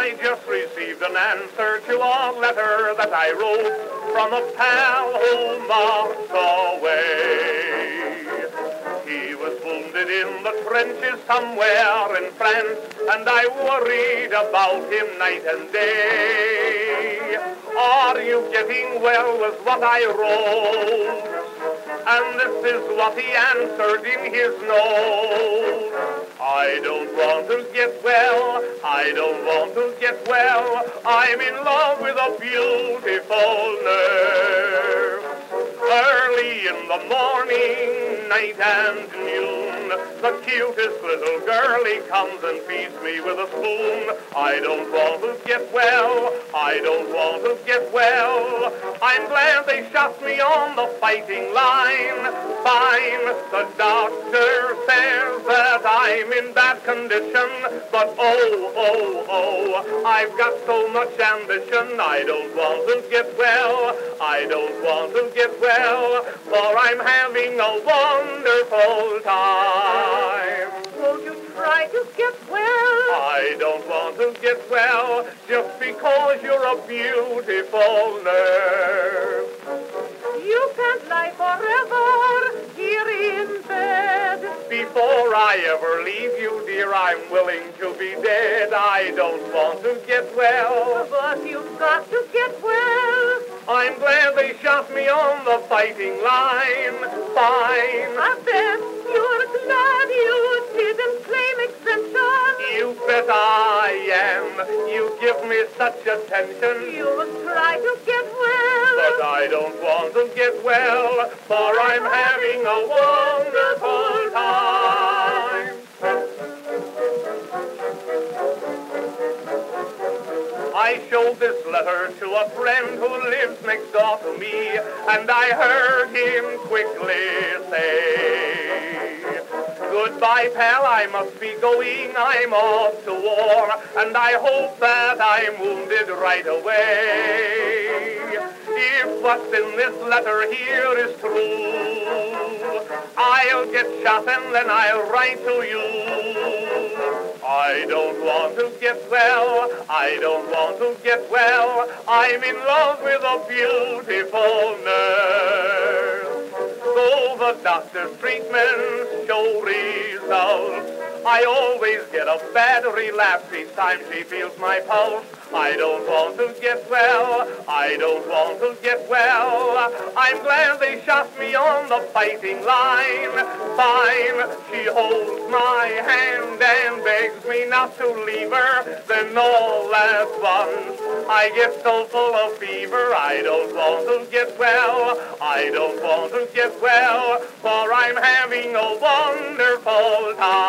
I just received an answer to a letter that I wrote from a pal who months away. He was wounded in the trenches somewhere in France, and I worried about him night and day. Are you getting well was what I wrote, and this is what he answered in his note. I don't want to get well, I don't want to get well, I'm in love with a beautiful nurse. Early in the morning, night and noon, the cutest little girlie comes and feeds me with a spoon. I don't want to get well, I don't want to get well, I'm glad they shot me on the fighting line. Fine, the doctor says that I'm in bad condition, but I've got so much ambition. I don't want to get well, I don't want to get well, for I'm having a wonderful time. Won't you try to get well? I don't want to get well, just because you're a beautiful nurse. You can't lie forever here in bed. Before I ever leave you, dear, I'm willing to be dead. I don't want to get well, but you've got to get well. I'm glad they shot me on the fighting line. Fine. I bet you're glad you didn't claim exemption. You bet I am. You give me such attention. You must try to get well, but I don't want to get well, for I'm having a wonderful time. I showed this letter to a friend who lives next door to me, and I heard him quickly say, goodbye, pal, I must be going, I'm off to war, and I hope that I'm wounded right away. If what's in this letter here is true, I'll get shot and then I'll write to you. I don't want to get well, I don't want to get well, I'm in love with a beautiful nurse. Though the doctor's treatments show results, I always get a bad relapse each time she feels my pulse. I don't want to get well, I don't want to get well, I'm glad they shot me on the fighting line. Fine, she holds my hand and begs me not to leave her. Then all at once I get so full of fever. I don't want to get well, I don't want to get well, for I'm having a wonderful time.